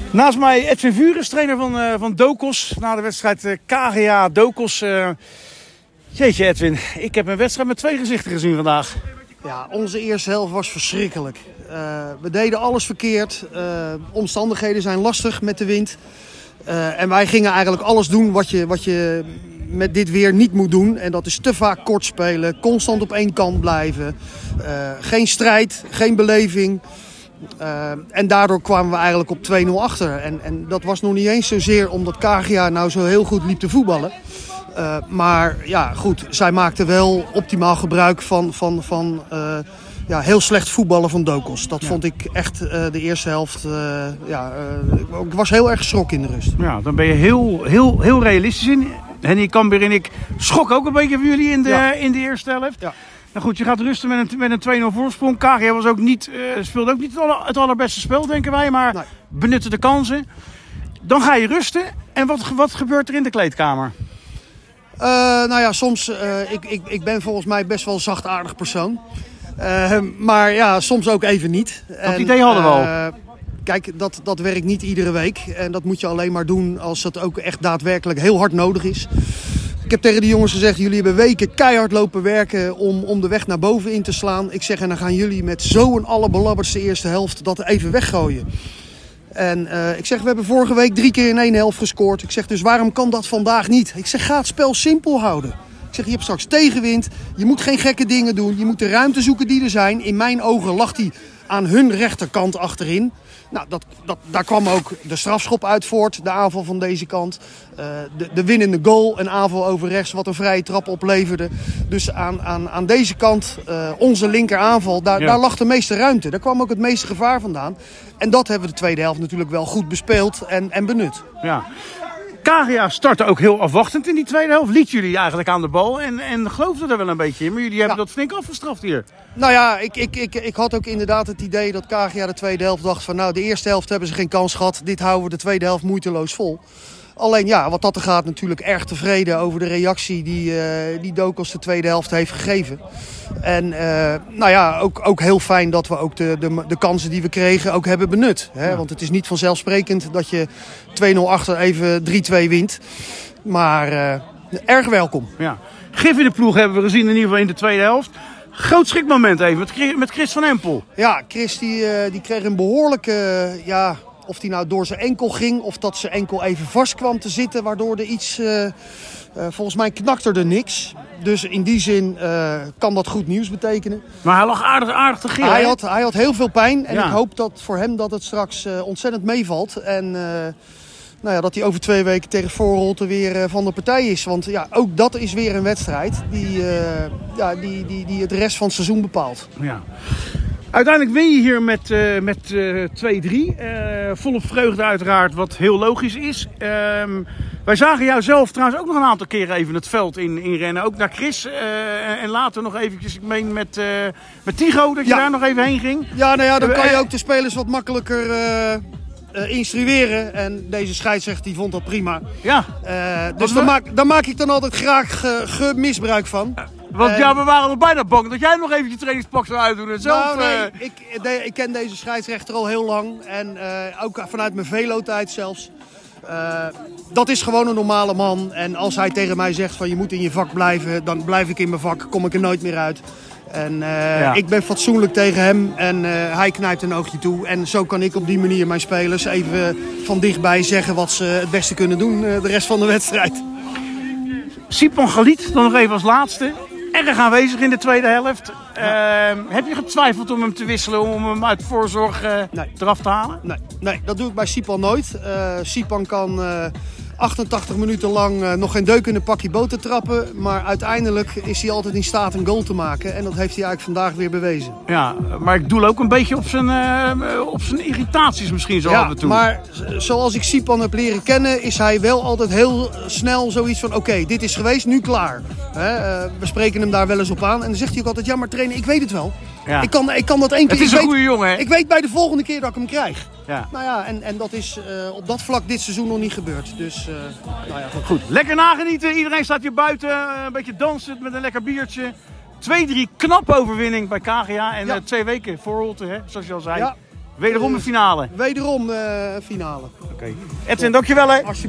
Naast mij Edwin Vures, trainer van Dokos. Na de wedstrijd KGA Dokos. Jeetje Edwin, ik heb een wedstrijd met twee gezichten gezien vandaag. Ja, onze eerste helft was verschrikkelijk. We deden alles verkeerd. Omstandigheden zijn lastig met de wind. En wij gingen eigenlijk alles doen wat je met dit weer niet moet doen. En dat is te vaak kort spelen, constant op één kant blijven. Geen strijd, geen beleving. En daardoor kwamen we eigenlijk op 2-0 achter. En dat was nog niet eens zozeer omdat KGA nou zo heel goed liep te voetballen. Maar ja, goed, zij maakten wel optimaal gebruik van heel slecht voetballen van Dokos. Dat vond ik echt de eerste helft. Ik was heel erg geschrokken in de rust. Ja, dan ben je heel realistisch in. Henny Kamber en ik schok ook een beetje van jullie in de eerste helft. Ja. Nou goed, je gaat rusten met een 2-0 voorsprong. KGA was ook niet, speelde ook niet het allerbeste spel, denken wij. Maar nee, benutte de kansen. Dan ga je rusten. En wat gebeurt er in de kleedkamer? Soms, ik ben volgens mij best wel een zachtaardig persoon. Maar ja, soms ook even niet. Dat idee hadden we al. Kijk, dat werkt niet iedere week. En dat moet je alleen maar doen als het ook echt daadwerkelijk heel hard nodig is. Ik heb tegen de jongens gezegd, jullie hebben weken keihard lopen werken om de weg naar boven in te slaan. Ik zeg, en dan gaan jullie met zo'n allerbelabberdste eerste helft dat even weggooien. En ik zeg, we hebben vorige week 3 keer in 1 helft gescoord. Ik zeg, dus waarom kan dat vandaag niet? Ik zeg, ga het spel simpel houden. Ik zeg, je hebt straks tegenwind. Je moet geen gekke dingen doen. Je moet de ruimte zoeken die er zijn. In mijn ogen lag die aan hun rechterkant achterin. Nou, daar kwam ook de strafschop uit voort. De aanval van deze kant. De winnende goal. Een aanval over rechts wat een vrije trap opleverde. Dus aan deze kant, onze linker aanval, daar lag de meeste ruimte. Daar kwam ook het meeste gevaar vandaan. En dat hebben we de tweede helft natuurlijk wel goed bespeeld en benut. Ja. KGA startte ook heel afwachtend in die tweede helft. Liet jullie eigenlijk aan de bal en geloofden er wel een beetje in. Maar jullie hebben dat flink afgestraft hier. Nou ja, ik had ook inderdaad het idee dat KGA de tweede helft dacht van, nou, de eerste helft hebben ze geen kans gehad. Dit houden we de tweede helft moeiteloos vol. Alleen ja, wat dat er gaat, natuurlijk erg tevreden over de reactie die Dokos de tweede helft heeft gegeven. En ook heel fijn dat we ook de kansen die we kregen ook hebben benut. Hè? Want het is niet vanzelfsprekend dat je 2-0 achter even 3-2 wint. Maar erg welkom. Ja. Gif in de ploeg hebben we gezien in ieder geval in de tweede helft. Groot schrikmoment even met Chris van Empel. Ja, Chris die kreeg een behoorlijke... Of die nou door zijn enkel ging of dat zijn enkel even vast kwam te zitten. Waardoor er iets, volgens mij knakte er niks. Dus in die zin kan dat goed nieuws betekenen. Maar hij lag aardig te gillen. Hij had heel veel pijn. En ik hoop dat voor hem dat het straks ontzettend meevalt. En dat hij over 2 weken tegen Voorholte weer van de partij is. Want ja, ook dat is weer een wedstrijd die het rest van het seizoen bepaalt. Ja. Uiteindelijk win je hier met 2-3. Volop vreugde uiteraard, wat heel logisch is. Wij zagen jou zelf trouwens ook nog een aantal keren even het veld in rennen. Ook naar Chris. En later nog eventjes, ik meen met Tigo, dat je daar nog even heen ging. Ja, dan kan je ook de spelers wat makkelijker instrueren. En deze scheidsrechter die vond dat prima. Ja. Dus daar maak ik dan altijd graag misbruik van. Want we waren nog bijna bang dat jij nog even je trainingspak zou uitdoen. En zelf, ik ken deze scheidsrechter al heel lang. En ook vanuit mijn Velo-tijd zelfs. Dat is gewoon een normale man. En als hij tegen mij zegt van je moet in je vak blijven, dan blijf ik in mijn vak. Kom ik er nooit meer uit. En ik ben fatsoenlijk tegen hem. En hij knijpt een oogje toe. En zo kan ik op die manier mijn spelers even van dichtbij zeggen wat ze het beste kunnen doen de rest van de wedstrijd. Sipan Galit, dan nog even als laatste. Erg aanwezig in de tweede helft. Heb je getwijfeld om hem te wisselen, om hem uit voorzorg eraf te halen? Nee, dat doe ik bij Sipan nooit. Sipan kan 88 minuten lang nog geen deuk in een pakje boter trappen. Maar uiteindelijk is hij altijd in staat een goal te maken. En dat heeft hij eigenlijk vandaag weer bewezen. Ja, maar ik doel ook een beetje op zijn irritaties misschien zo af en toe. Maar zoals ik Sipan heb leren kennen, is hij wel altijd heel snel zoiets van oké, dit is geweest, nu klaar. We spreken hem daar wel eens op aan. En dan zegt hij ook altijd, ja maar trainer, ik weet het wel. Ja. Ik kan dat 1 keer. Het is een goede jongen, hè? Ik weet bij de volgende keer dat ik hem krijg. Ja. Nou ja, en dat is op dat vlak dit seizoen nog niet gebeurd. Dus, goed. Lekker nagenieten. Iedereen staat hier buiten. Een beetje dansen met een lekker biertje. 2-3 knappe overwinning bij KGA. En 2 weken Voorholte, hè, zoals je al zei. Ja. Wederom de finale. Wederom finale. Edwin, dankjewel hè.